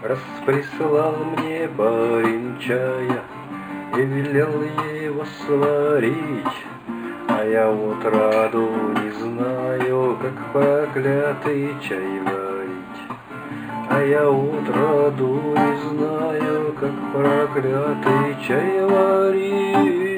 Раз прислал мне парень чая и велел его сварить, а я отроду не знаю, как проклятый чай варить. А я отроду не знаю, как проклятый чай варить.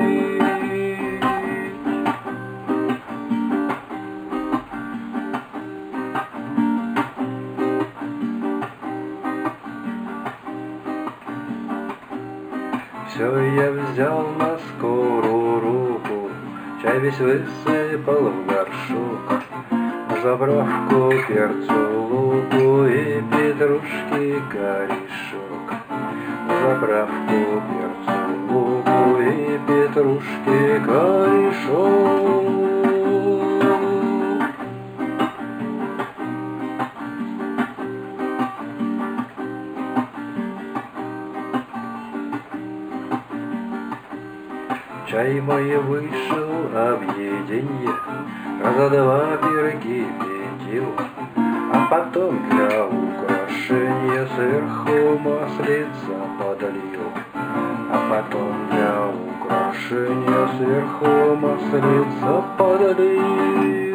Все я взял на скорую руку, чай весь высыпал в горшок, на заправку перцу, луку и петрушки корешок. На заправку перцу, луку и петрушки корешок. Чай мой вышел объеденье, раза два пироги петил, а потом для украшения сверху маслица подлил. А потом для украшения сверху маслица подлил.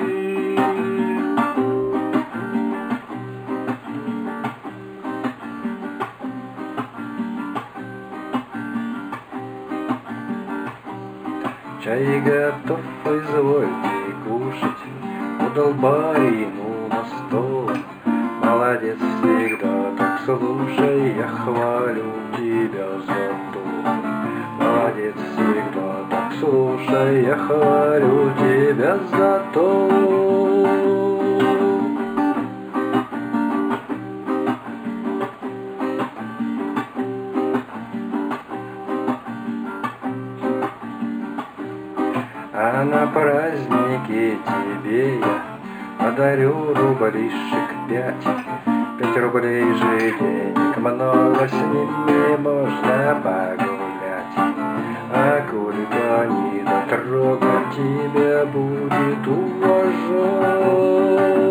Чай готов, извольте кушать, подал барину на стол. Молодец всегда, так слушай, я хвалю тебя за то. Молодец всегда, так слушай, я хвалю тебя за то. А на празднике тебе я подарю рублишек 5. 5 рублей же денег много, с ними можно погулять. А колька не дотрогать тебя будет уважать.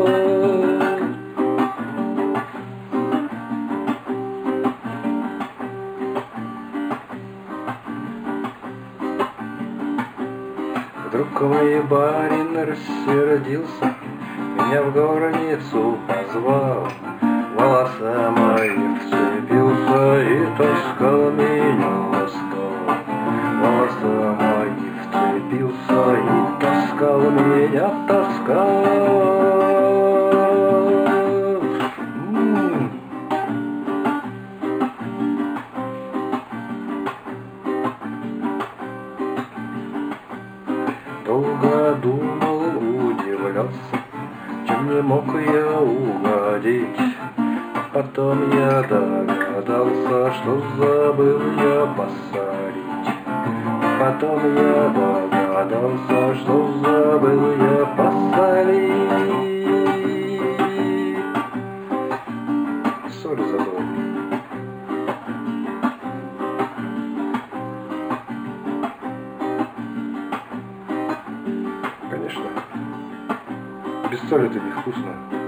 Вдруг мой барин рассердился, меня в горницу позвал, волоса мои вцепился и таскал меня на стол. Волоса мои вцепился и таскал меня, таскал. Долго думал, удивлялся, чем не мог я угодить. Потом я догадался, что забыл я посолить. Потом я догадался, что забыл я посолить. Соль забыл. Конечно, без соли это невкусно.